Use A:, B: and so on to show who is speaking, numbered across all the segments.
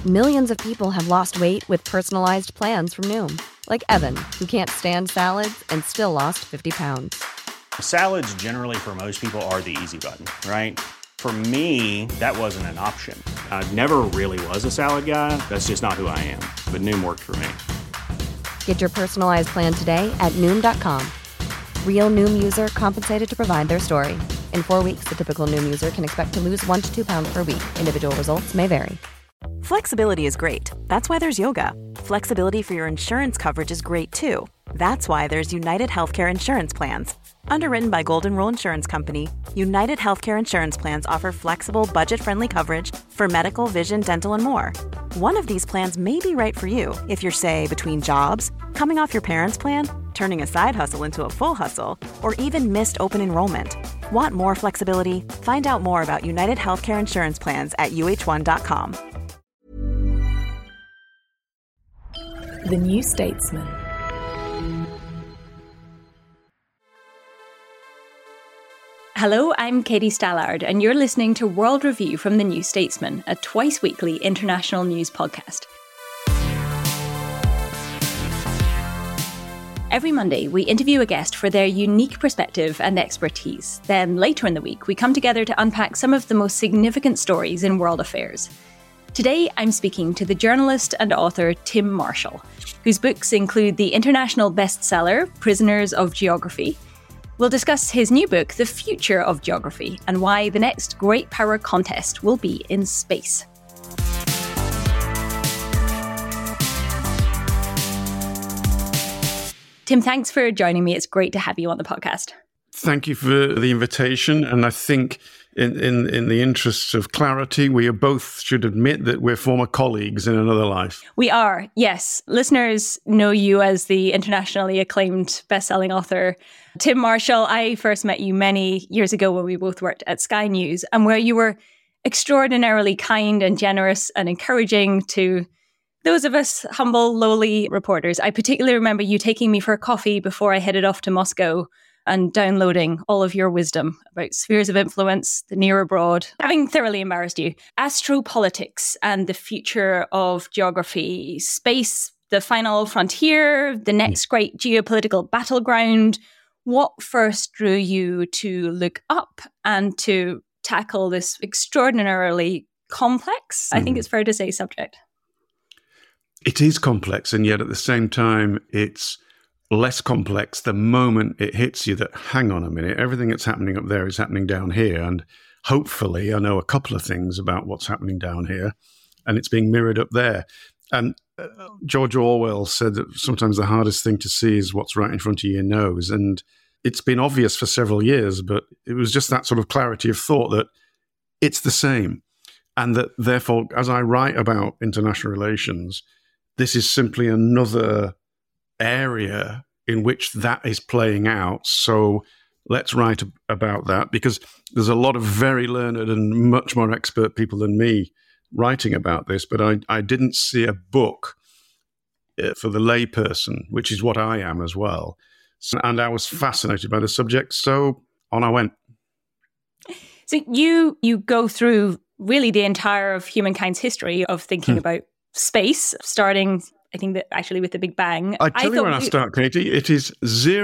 A: Millions of people have lost weight with personalized plans from Noom. Like Evan, who can't stand salads and still lost 50 pounds.
B: Salads generally for most people are the easy button, right? For me, that wasn't an option. I never really was a salad guy. That's just not who I am. But Noom worked for me.
A: Get your personalized plan today at Noom.com. Real Noom user compensated to provide their story. In 4 weeks, the typical Noom user can expect to lose 1 to 2 pounds per week. Individual results may vary.
C: Flexibility is great. That's why there's yoga. Flexibility for your insurance coverage is great too. That's why there's United Healthcare Insurance Plans. Underwritten by Golden Rule Insurance Company, United Healthcare Insurance Plans offer flexible, budget-friendly coverage for medical, vision, dental, and more. One of these plans may be right for you if you're, say, between jobs, coming off your parents' plan, turning a side hustle into a full hustle, or even missed open enrollment. Want more flexibility? Find out more about United Healthcare Insurance Plans at uh1.com.
D: The New Statesman.
E: Hello, I'm Katie Stallard, and you're listening to World Review from The New Statesman, a twice-weekly international news podcast. Every Monday, we interview a guest for their unique perspective and expertise. Then, later in the week, we come together to unpack some of the most significant stories in world affairs. Today, I'm speaking to the journalist and author Tim Marshall, whose books include the international bestseller Prisoners of Geography. We'll discuss his new book, The Future of Geography, and why the next great power contest will be in space. Tim, thanks for joining me. It's great to have you on the podcast.
F: Thank you for the invitation. And I think in the interests of clarity, we both should admit that we're former colleagues in another life.
E: We are, yes. Listeners know you as the internationally acclaimed best-selling author, Tim Marshall. I first met you many years ago when we both worked at Sky News, and where you were extraordinarily kind and generous and encouraging to those of us humble, lowly reporters. I particularly remember you taking me for a coffee before I headed off to Moscow and downloading all of your wisdom about spheres of influence, the near abroad, having thoroughly embarrassed you. Astropolitics and the future of geography, space, the final frontier, the next great geopolitical battleground. What first drew you to look up and to tackle this extraordinarily complex, I think it's fair to say, subject?
F: It is complex, and yet at the same time, it's less complex the moment it hits you that, hang on a minute, everything that's happening up there is happening down here. And hopefully I know a couple of things about what's happening down here, and it's being mirrored up there. And George Orwell said that sometimes the hardest thing to see is what's right in front of your nose. And it's been obvious for several years, but it was just that sort of clarity of thought that it's the same. And that therefore, as I write about international relations, this is simply another area in which that is playing out. So let's write about that, because there's a lot of very learned and much more expert people than me writing about this. But I didn't see a book for the layperson, which is what I am as well. And I was fascinated by the subject. So on I went.
E: So you go through really the entire of humankind's history of thinking about space, starting, I think, that actually with the Big Bang.
F: I tell you when I start, Katie, it is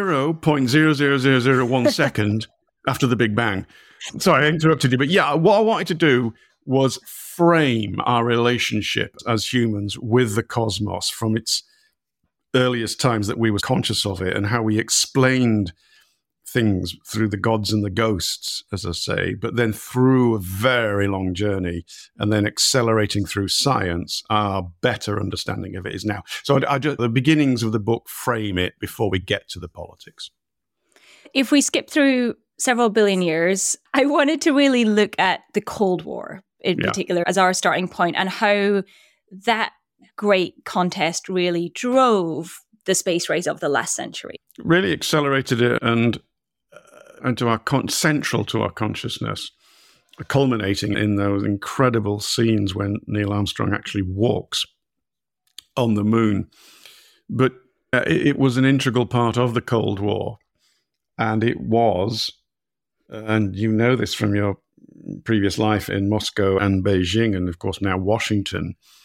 F: 0.00001 second after the Big Bang. Sorry, I interrupted you. But yeah, what I wanted to do was frame our relationship as humans with the cosmos from its earliest times that we were conscious of it, and how we explained things through the gods and the ghosts, as I say, but then through a very long journey and then accelerating through science, our better understanding of it is now. So the beginnings of the book frame it before we get to the politics.
E: If we skip through several billion years, I wanted to really look at the Cold War in particular as our starting point, and how that great contest really drove the space race of the last century.
F: Really accelerated it and to our central to our consciousness, culminating in those incredible scenes when Neil Armstrong actually walks on the moon. But it was an integral part of the Cold War, and it was, and you know this from your previous life in Moscow and Beijing, and of course now Washington,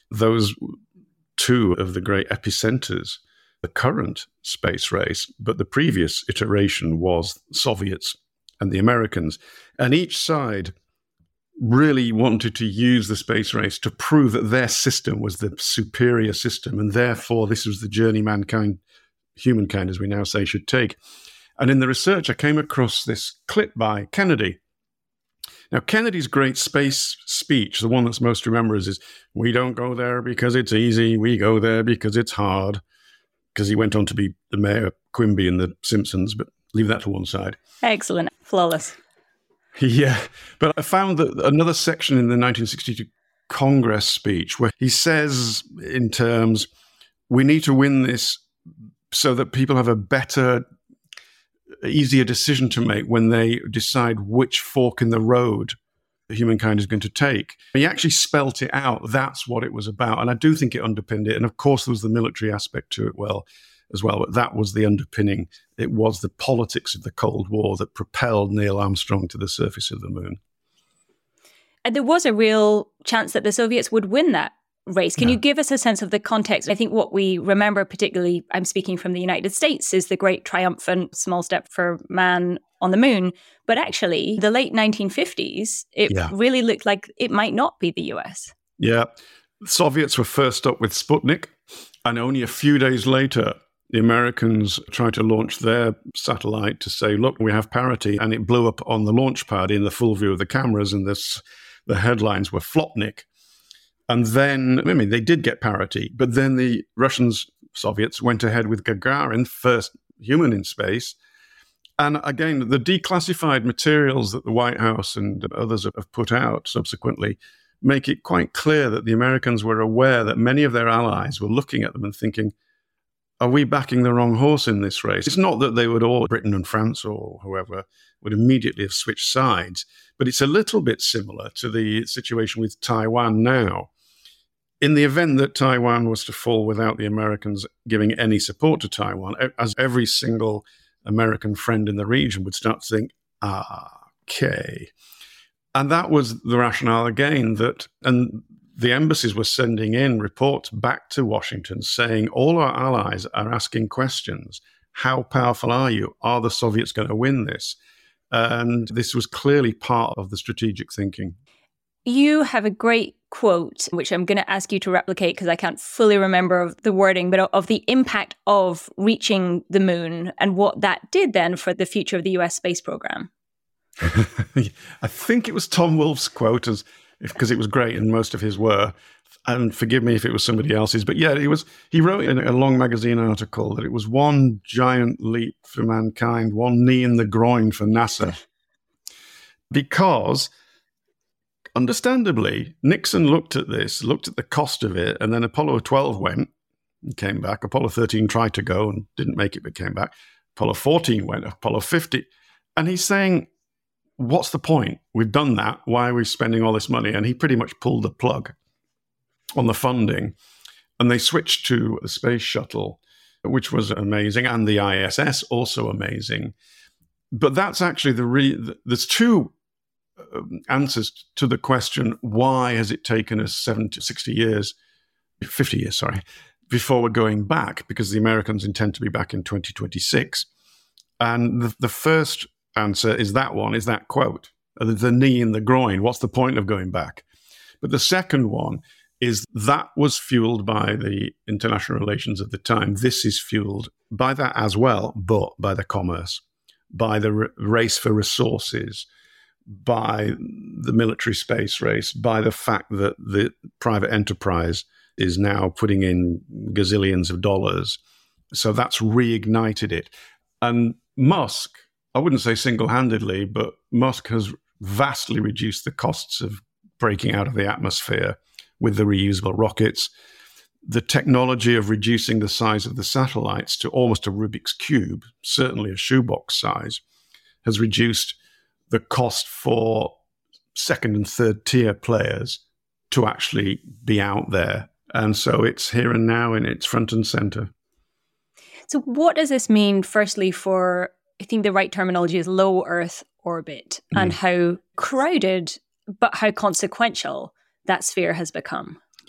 F: those two of the great epicenters, the current space race, but the previous iteration was Soviets and the Americans. And each side really wanted to use the space race to prove that their system was the superior system, and therefore this was the journey humankind, as we now say, should take. And in the research, I came across this clip by Kennedy. Now, Kennedy's great space speech, the one that's most remembered, is, "We don't go there because it's easy, we go there because it's hard," because he went on to be the mayor of Quimby in The Simpsons, but leave that to one side.
E: Excellent. Flawless.
F: Yeah, but I found that another section in the 1962 Congress speech where he says in terms, we need to win this so that people have a better, easier decision to make when they decide which fork in the road humankind is going to take. He actually spelt it out. That's what it was about. And I do think it underpinned it. And of course, there was the military aspect to it as well, but that was the underpinning. It was the politics of the Cold War that propelled Neil Armstrong to the surface of the moon.
E: And there was a real chance that the Soviets would win that race. Can you give us a sense of the context? I think what we remember, particularly, I'm speaking from the United States, is the great triumphant small step for man on the moon. But actually, the late 1950s, it really looked like it might not be the US.
F: Yeah. The Soviets were first up with Sputnik, and only a few days later, the Americans tried to launch their satellite to say, look, we have parity, and it blew up on the launch pad in the full view of the cameras, and the headlines were Flopnik. And then, they did get parity, but then the Soviets went ahead with Gagarin, first human in space. And again, the declassified materials that the White House and others have put out subsequently make it quite clear that the Americans were aware that many of their allies were looking at them and thinking, are we backing the wrong horse in this race? It's not that they would all, Britain and France or whoever, would immediately have switched sides, but it's a little bit similar to the situation with Taiwan now. In the event that Taiwan was to fall without the Americans giving any support to Taiwan, as every single American friend in the region would start to think, okay. And that was the rationale again, and the embassies were sending in reports back to Washington saying, all our allies are asking questions. How powerful are you? Are the Soviets going to win this? And this was clearly part of the strategic thinking.
E: You have a great quote, which I'm going to ask you to replicate because I can't fully remember the wording, but of the impact of reaching the moon and what that did then for the future of the US space program.
F: I think it was Tom Wolfe's quote, because it was great and most of his were. And forgive me if it was somebody else's, but yeah, he wrote in a long magazine article that it was one giant leap for mankind, one knee in the groin for NASA. Because, understandably, Nixon looked at the cost of it, and then Apollo 12 went and came back. Apollo 13 tried to go and didn't make it, but came back. Apollo 14 went, Apollo 50. And he's saying, what's the point? We've done that. Why are we spending all this money? And he pretty much pulled the plug on the funding. And they switched to the space shuttle, which was amazing, and the ISS, also amazing. But that's actually there's two answers to the question, why has it taken us 50 years, before we're going back? Because the Americans intend to be back in 2026. And the first answer is that quote, the knee in the groin. What's the point of going back? But the second one is that was fueled by the international relations of the time. This is fueled by that as well, but by the commerce, by the race for resources, by the military space race, by the fact that the private enterprise is now putting in gazillions of dollars. So that's reignited it. And Musk, I wouldn't say single-handedly, but Musk has vastly reduced the costs of breaking out of the atmosphere with the reusable rockets. The technology of reducing the size of the satellites to almost a Rubik's Cube, certainly a shoebox size, has reduced the cost for second and third tier players to actually be out there. And so it's here and now, and it's front and center.
E: So what does this mean, firstly, for, I think the right terminology is low Earth orbit, and how crowded but how consequential that sphere has become?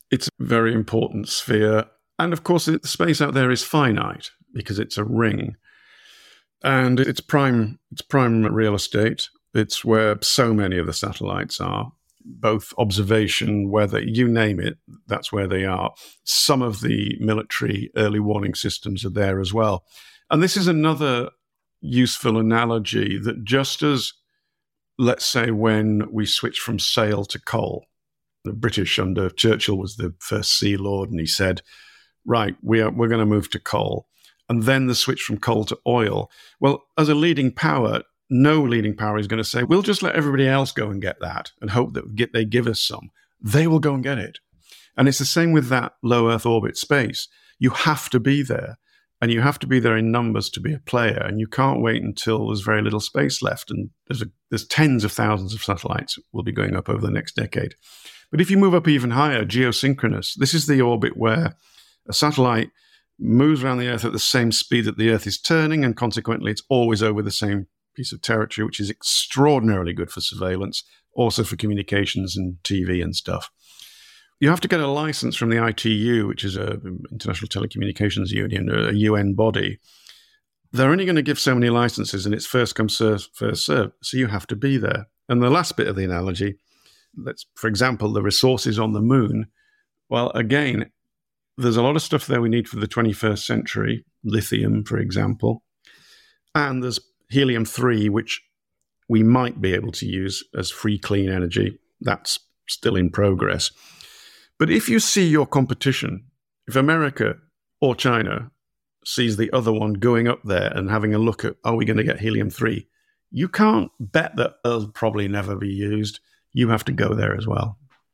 F: It's a very important sphere. And of course, the space out there is finite because it's a ring. And it's prime real estate. It's where so many of the satellites are, both observation, weather, you name it, that's where they are. Some of the military early warning systems are there as well. And this is another useful analogy that just as, let's say, when we switched from sail to coal, the British under Churchill was the first sea lord, and he said, right, we're going to move to coal. And then the switch from coal to oil. Well, as a leading power, no leading power is going to say, we'll just let everybody else go and get that and hope that they give us some. They will go and get it. And it's the same with that low Earth orbit space. You have to be there, and you have to be there in numbers to be a player, and you can't wait until there's very little space left. And there's tens of thousands of satellites will be going up over the next decade. But if you move up even higher, geosynchronous, this is the orbit where a satellite moves around the Earth at the same speed that the Earth is turning, and consequently it's always over the same piece of territory, which is extraordinarily good for surveillance, also for communications and TV and stuff. You have to get a license from the ITU, which is an International Telecommunications Union, a UN body. They're only going to give so many licenses, and it's first come, first served, so you have to be there. And the last bit of the analogy, for example, the resources on the moon, well, again, there's a lot of stuff there we need for the 21st century, lithium, for example. And there's helium-3, which we might be able to use as free, clean energy. That's still in progress. But if you see your competition, if America or China sees the other one going up there and having a look at, are we going to get helium-3? You can't bet that it'll probably never be used. You have to go there as well.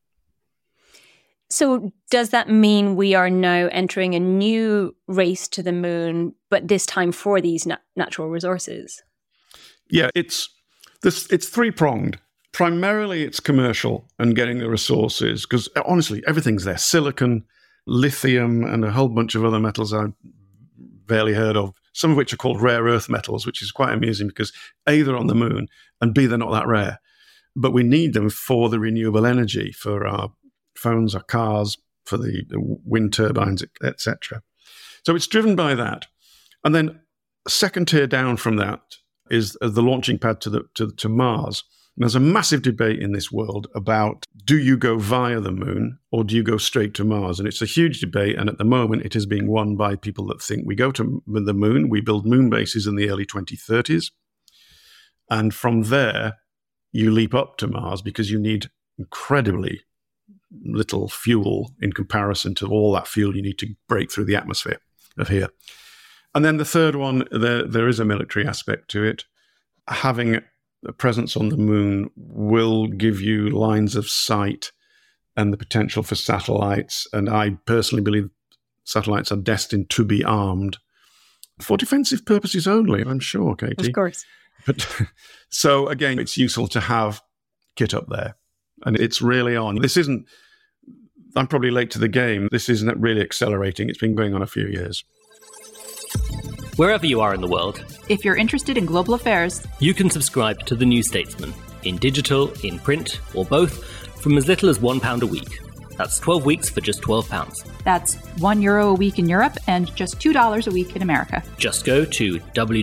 E: So does that mean we are now entering a new race to the moon, but this time for these natural resources?
F: Yeah, it's three-pronged. Primarily, it's commercial and getting the resources, because honestly, everything's there. Silicon, lithium, and a whole bunch of other metals I've barely heard of, some of which are called rare earth metals, which is quite amusing because A, they're on the moon, and B, they're not that rare. But we need them for the renewable energy, for our phones, our cars, for the wind turbines, etc. So it's driven by that. And then a second tier down from that is the launching pad to Mars. And there's a massive debate in this world about, do you go via the moon or do you go straight to Mars? And it's a huge debate. And at the moment, it is being won by people that think we go to the moon, we build moon bases in the early 2030s. And from there, you leap up to Mars because you need incredibly little fuel in comparison to all that fuel you need to break through the atmosphere of here. And then the third one, there is a military aspect to it. Having a presence on the moon will give you lines of sight and the potential for satellites. And I personally believe satellites are destined to be armed for defensive purposes only, I'm sure, Katie.
E: Of course.
F: But so again, it's useful to have kit up there. And it's really on. I'm probably late to the game. This isn't really accelerating. It's been going on a few years.
G: Wherever you are in the world,
H: if you're interested in global affairs,
G: you can subscribe to The New Statesman in digital, in print, or both from as little as £1 a week. That's 12 weeks for just £12.
H: That's €1 a week in Europe and just $2 a week in America.
G: Just go to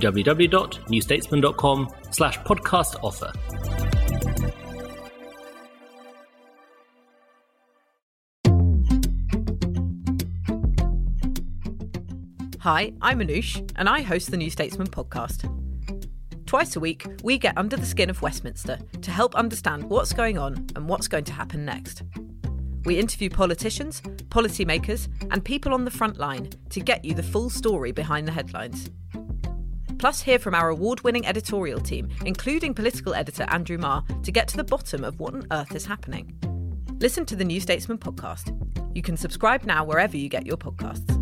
G: www.newstatesman.com/podcast offer.
I: Hi, I'm Anoush, and I host the New Statesman podcast. Twice a week, we get under the skin of Westminster to help understand what's going on and what's going to happen next. We interview politicians, policymakers, and people on the front line to get you the full story behind the headlines. Plus, hear from our award-winning editorial team, including political editor Andrew Marr, to get to the bottom of what on earth is happening. Listen to the New Statesman podcast. You can subscribe now wherever you get your podcasts.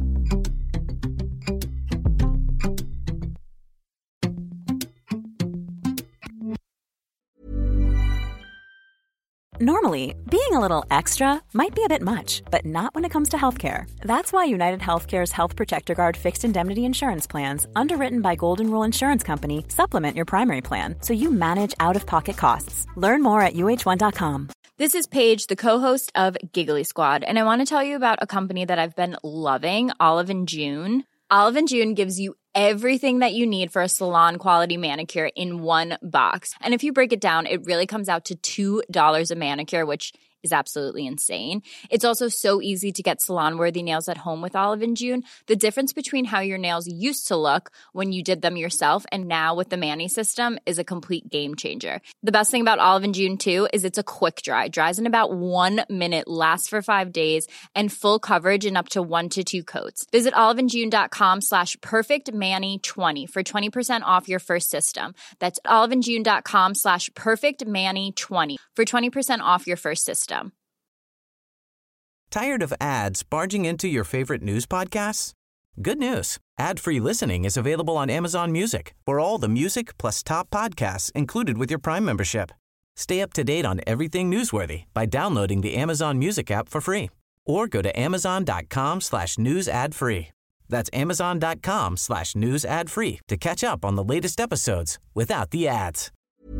C: Normally, being a little extra might be a bit much, but not when it comes to healthcare. That's why United Healthcare's Health Protector Guard fixed indemnity insurance plans, underwritten by Golden Rule Insurance Company, supplement your primary plan so you manage out-of-pocket costs. Learn more at UH1.com.
J: This is Paige, the co-host of Giggly Squad, and I want to tell you about a company that I've been loving, Olive & June. Olive & June gives you everything that you need for a salon-quality manicure in one box. And if you break it down, it really comes out to $2 a manicure, which is absolutely insane. It's also so easy to get salon-worthy nails at home with Olive & June. The difference between how your nails used to look when you did them yourself and now with the Mani system is a complete game changer. The best thing about Olive & June, too, is it's a quick dry. Dries in about 1 minute, lasts for 5 days, and full coverage in up to 1 to 2 coats. Visit oliveandjune.com/perfectmani20 for 20% off your first system. That's oliveandjune.com/perfectmani20 for 20% off your first system.
K: Tired of ads barging into your favorite news podcasts? Good news. Ad-free listening is available on Amazon Music for all the music plus top podcasts included with your Prime membership. Stay up to date on everything newsworthy by downloading the Amazon Music app for free or go to amazon.com/news ad free. That's amazon.com/news ad free to catch up on the latest episodes without the ads.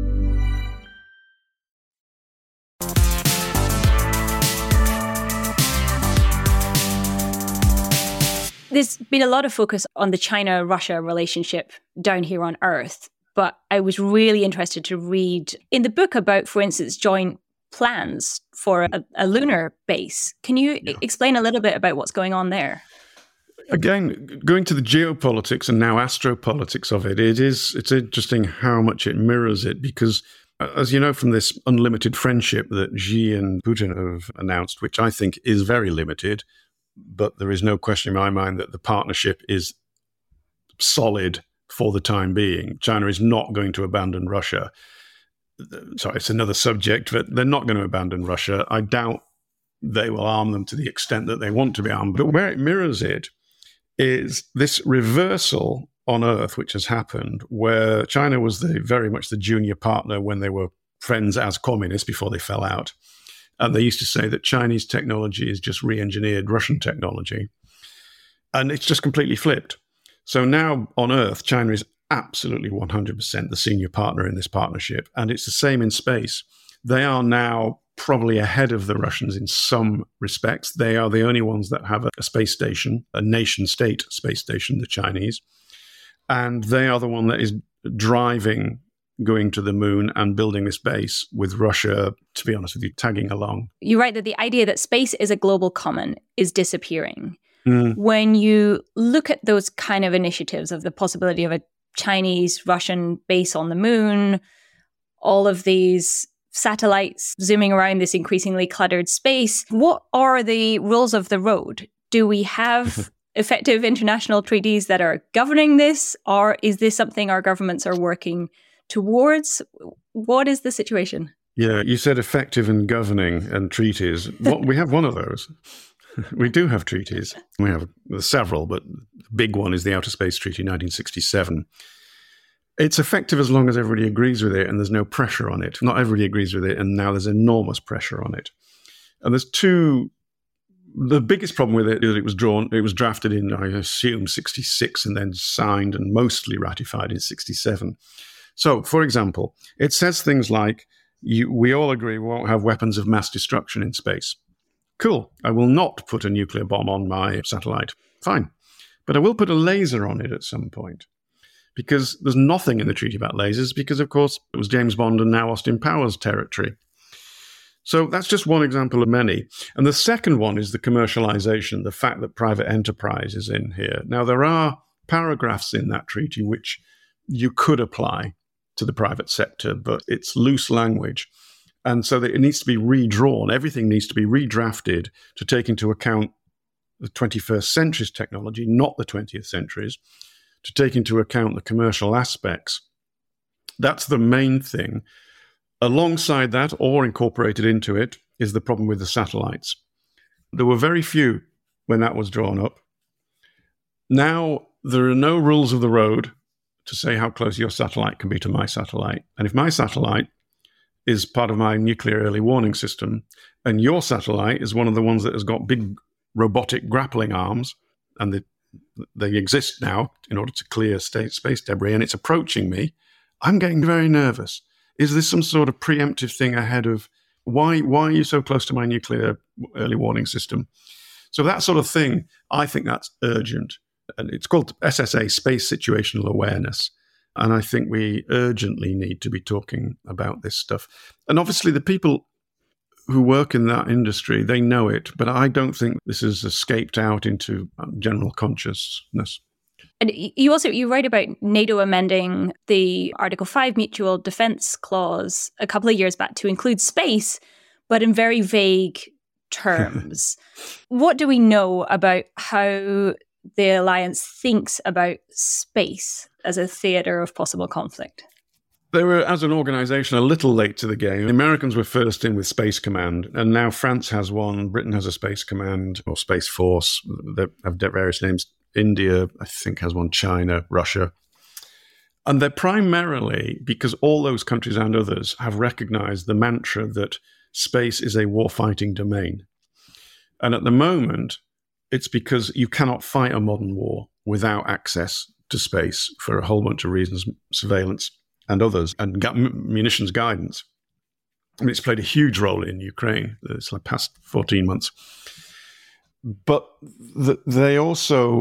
E: There's been a lot of focus on the China-Russia relationship down here on Earth, but I was really interested to read in the book about, for instance, joint plans for a lunar base. Can you explain a little bit about what's going on there?
F: Again, going to the geopolitics and now astropolitics of it's interesting how much it mirrors it, because as you know from this unlimited friendship that Xi and Putin have announced, which I think is very limited, but there is no question in my mind that the partnership is solid for the time being. China is not going to abandon Russia. Sorry, it's another subject, but they're not going to abandon Russia. I doubt they will arm them to the extent that they want to be armed. But where it mirrors it is this reversal on Earth, which has happened, where China was very much the junior partner when they were friends as communists before they fell out. And they used to say that Chinese technology is just re-engineered Russian technology. And it's just completely flipped. So now on Earth, China is absolutely 100% the senior partner in this partnership. And it's the same in space. They are now probably ahead of the Russians in some respects. They are the only ones that have a space station, a nation-state space station, the Chinese. And they are the one that is driving going to the moon and building this base, with Russia, to be honest with you, tagging along.
E: You write that the idea that space is a global common is disappearing. When you look at those kind of initiatives of the possibility of a Chinese-Russian base on the moon, all of these satellites zooming around this increasingly cluttered space, what are the rules of the road? Do we have effective international treaties that are governing this, or is this something our governments are working towards? What is the situation?
F: Yeah, you said effective in governing and treaties. We have one of those. We do have treaties. We have several, but the big one is the Outer Space Treaty, 1967. It's effective as long as everybody agrees with it and there's no pressure on it. Not everybody agrees with it, and now there's enormous pressure on it. And there's two. The biggest problem with it is it was drafted in, I assume, 66 and then signed and mostly ratified in 67. So, for example, it says things like, we all agree we won't have weapons of mass destruction in space. Cool. I will not put a nuclear bomb on my satellite. Fine. But I will put a laser on it at some point. Because there's nothing in the treaty about lasers, because, of course, it was James Bond and now Austin Powers territory. So that's just one example of many. And the second one is the commercialization, the fact that private enterprise is in here. Now, there are paragraphs in that treaty which you could apply to the private sector, but it's loose language. And so that it needs to be redrawn. Everything needs to be redrafted to take into account the 21st century's technology, not the 20th century's, to take into account the commercial aspects. That's the main thing. Alongside that, or incorporated into it, is the problem with the satellites. There were very few when that was drawn up. Now, there are no rules of the road to say how close your satellite can be to my satellite. And if my satellite is part of my nuclear early warning system, and your satellite is one of the ones that has got big robotic grappling arms, and they exist now in order to clear space debris, and it's approaching me, I'm getting very nervous. Is this some sort of preemptive thing ahead of Why are you so close to my nuclear early warning system? So that sort of thing, I think that's urgent. And it's called SSA, Space Situational Awareness. And I think we urgently need to be talking about this stuff. And obviously the people who work in that industry, they know it, but I don't think this has escaped out into general consciousness.
E: And you write about NATO amending the Article 5 Mutual Defence Clause a couple of years back to include space, but in very vague terms. What do we know about how the alliance thinks about space as a theatre of possible conflict?
F: They were, as an organisation, a little late to the game. The Americans were first in with Space Command, and now France has one, Britain has a Space Command, or Space Force. They have various names. India, I think, has one, China, Russia. And they're primarily, because all those countries and others have recognised the mantra that space is a warfighting domain. And at the moment, it's because you cannot fight a modern war without access to space for a whole bunch of reasons, surveillance and others, and munitions guidance. I mean, it's played a huge role in Ukraine this past 14 months. But they have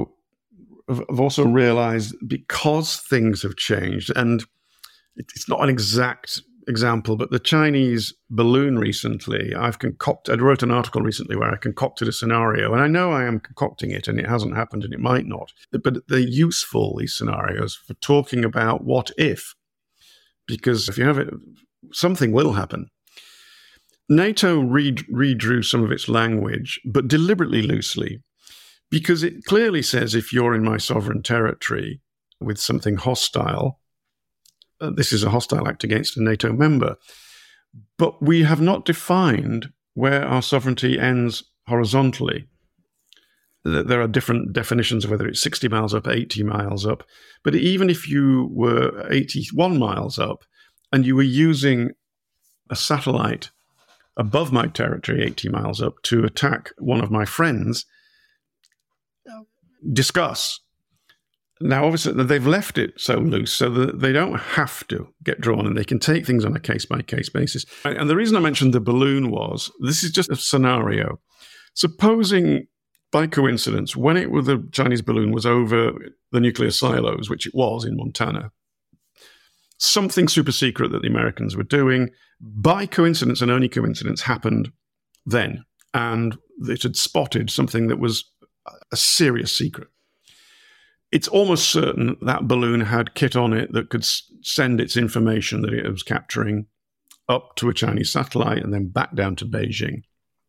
F: also realized, because things have changed, and it's not an exact example, but the Chinese balloon recently, I wrote an article recently where I concocted a scenario, and I know I am concocting it and it hasn't happened and it might not, but they're useful, these scenarios, for talking about what if, because if you have it, something will happen. NATO redrew some of its language, but deliberately loosely, because it clearly says if you're in my sovereign territory with something hostile, this is a hostile act against a NATO member. But we have not defined where our sovereignty ends horizontally. There are different definitions of whether it's 60 miles up, 80 miles up. But even if you were 81 miles up and you were using a satellite above my territory, 80 miles up, to attack one of my friends, discuss. Now, obviously, they've left it so loose so that they don't have to get drawn, and they can take things on a case-by-case basis. And the reason I mentioned the balloon was, this is just a scenario. Supposing, by coincidence, when the Chinese balloon was over the nuclear silos, which it was in Montana, something super secret that the Americans were doing, by coincidence and only coincidence, happened then. And it had spotted something that was a serious secret. It's almost certain that balloon had kit on it that could send its information that it was capturing up to a Chinese satellite and then back down to Beijing.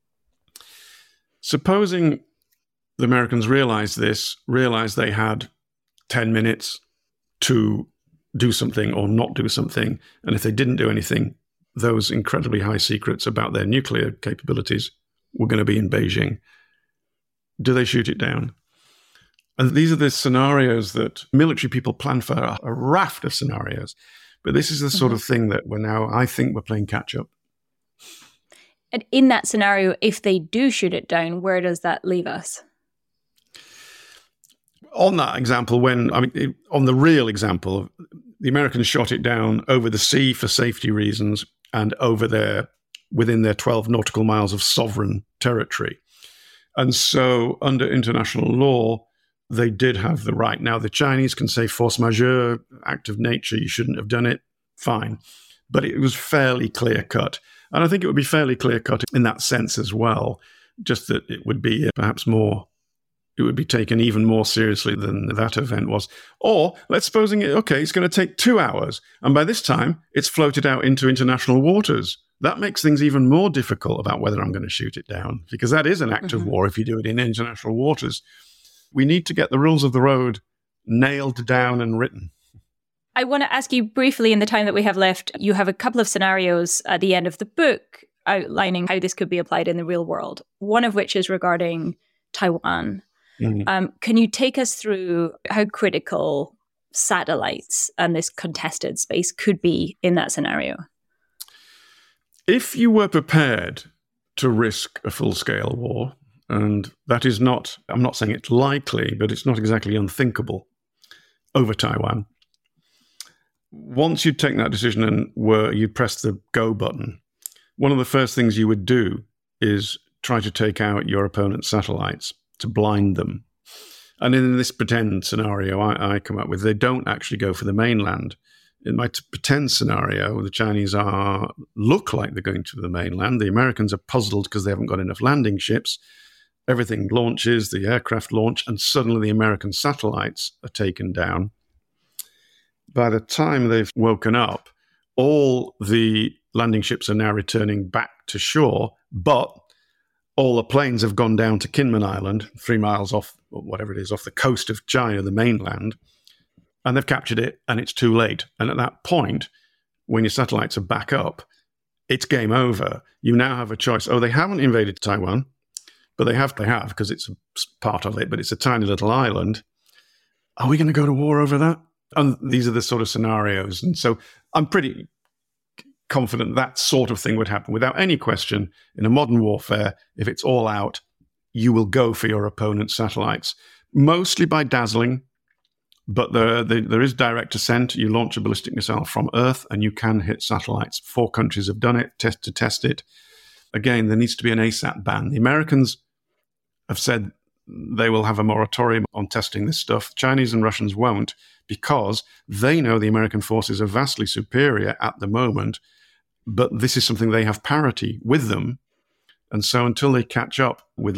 F: Supposing the Americans realized they had 10 minutes to do something or not do something, and if they didn't do anything, those incredibly high secrets about their nuclear capabilities were going to be in Beijing. Do they shoot it down? And these are the scenarios that military people plan for, a raft of scenarios. But this is the sort of thing that I think we're playing catch up.
E: And in that scenario, if they do shoot it down, where does that leave us?
F: On that example, on the real example, the Americans shot it down over the sea for safety reasons and within their 12 nautical miles of sovereign territory. And so under international law, they did have the right. Now, the Chinese can say force majeure, act of nature, you shouldn't have done it, fine. But it was fairly clear-cut. And I think it would be fairly clear-cut in that sense as well, just that it would be it would be taken even more seriously than that event was. Or, let's supposing it's going to take 2 hours, and by this time, it's floated out into international waters. That makes things even more difficult about whether I'm going to shoot it down, because that is an act of war if you do it in international waters. We need to get the rules of the road nailed down and written.
E: I want to ask you briefly, in the time that we have left, you have a couple of scenarios at the end of the book outlining how this could be applied in the real world, one of which is regarding Taiwan. Mm-hmm. Can you take us through how critical satellites and this contested space could be in that scenario?
F: If you were prepared to risk a full-scale war, and that is not, I'm not saying it's likely, but it's not exactly unthinkable, over Taiwan. Once you take that decision and you press the go button, one of the first things you would do is try to take out your opponent's satellites to blind them. And in this pretend scenario I come up with, they don't actually go for the mainland. In my pretend scenario, the Chinese look like they're going to the mainland. The Americans are puzzled because they haven't got enough landing ships. Everything launches, the aircraft launch, and suddenly the American satellites are taken down. By the time they've woken up, all the landing ships are now returning back to shore, but all the planes have gone down to Kinmen Island, 3 miles off, or whatever it is, off the coast of China, the mainland, and they've captured it, and it's too late. And at that point, when your satellites are back up, it's game over. You now have a choice. Oh, they haven't invaded Taiwan, but they have because it's a part of it, but it's a tiny little island. Are we going to go to war over that? And these are the sort of scenarios. And so I'm pretty confident that sort of thing would happen without any question. In a modern warfare, if it's all out, you will go for your opponent's satellites, mostly by dazzling, but there is direct ascent. You launch a ballistic missile from Earth and you can hit satellites. 4 countries have done it to test it. Again, there needs to be an ASAT ban. The Americans have said they will have a moratorium on testing this stuff. Chinese and Russians won't, because they know the American forces are vastly superior at the moment, but this is something they have parity with them. And so until they catch up with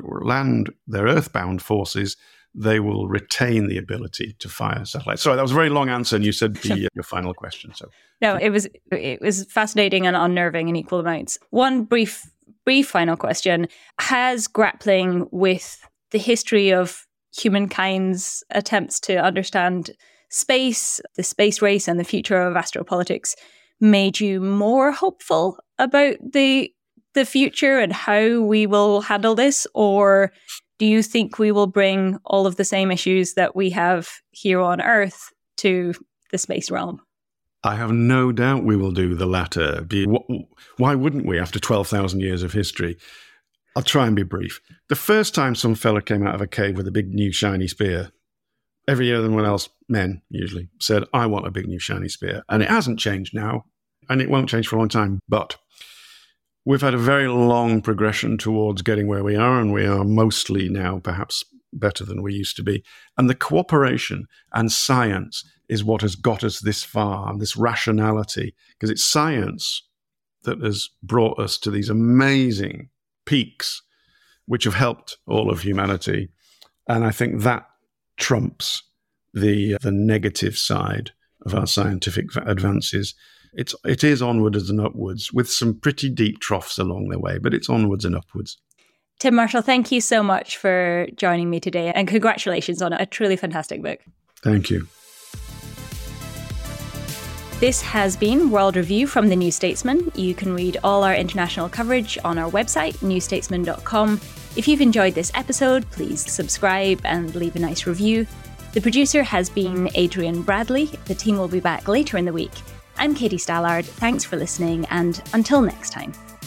F: their earthbound forces, they will retain the ability to fire satellites. Sorry, that was a very long answer, and you said your final question. So
E: no, it was fascinating and unnerving in equal amounts. One brief final question. Has grappling with the history of humankind's attempts to understand space, the space race, and the future of astropolitics made you more hopeful about the future and how we will handle this? Or do you think we will bring all of the same issues that we have here on Earth to the space realm?
F: I have no doubt we will do the latter. Why wouldn't we, after 12,000 years of history? I'll try and be brief. The first time some fella came out of a cave with a big new shiny spear, every year everyone else, men usually, said, I want a big new shiny spear. And it hasn't changed now, and it won't change for a long time. But we've had a very long progression towards getting where we are, and we are mostly now perhaps better than we used to be. And the cooperation and science is what has got us this far, and this rationality, because it's science that has brought us to these amazing peaks which have helped all of humanity. And I think that trumps the negative side of our scientific advances. It is onwards and upwards, with some pretty deep troughs along the way, but it's onwards and upwards.
E: Tim Marshall, thank you so much for joining me today, and congratulations on a truly fantastic book.
F: Thank you.
E: This has been World Review from The New Statesman. You can read all our international coverage on our website, newstatesman.com. If you've enjoyed this episode, please subscribe and leave a nice review. The producer has been Adrian Bradley. The team will be back later in the week. I'm Katie Stallard. Thanks for listening, and until next time.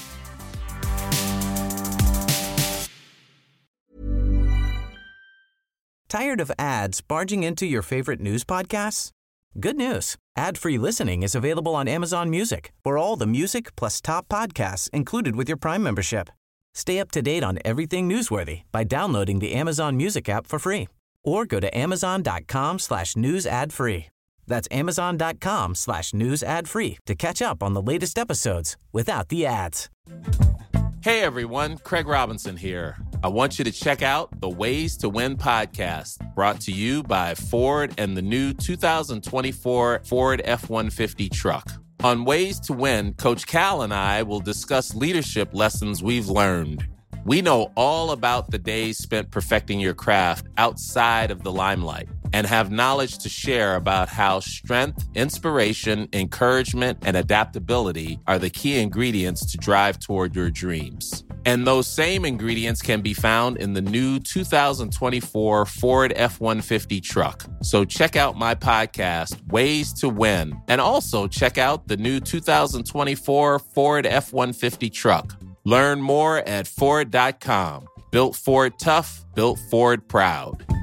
K: Tired of ads barging into your favorite news podcasts? Good news. Ad-free listening is available on Amazon Music for all the music plus top podcasts included with your Prime membership. Stay up to date on everything newsworthy by downloading the Amazon Music app for free, or go to amazon.com/news ad free. That's amazon.com/news ad free to catch up on the latest episodes without the ads.
L: Hey everyone, Craig Robinson here. I want you to check out the Ways to Win podcast, brought to you by Ford and the new 2024 Ford F-150 truck. On Ways to Win, Coach Cal and I will discuss leadership lessons we've learned. We know all about the days spent perfecting your craft outside of the limelight, and have knowledge to share about how strength, inspiration, encouragement, and adaptability are the key ingredients to drive toward your dreams. And those same ingredients can be found in the new 2024 Ford F-150 truck. So check out my podcast, Ways to Win, and also check out the new 2024 Ford F-150 truck. Learn more at Ford.com. Built Ford tough, built Ford proud.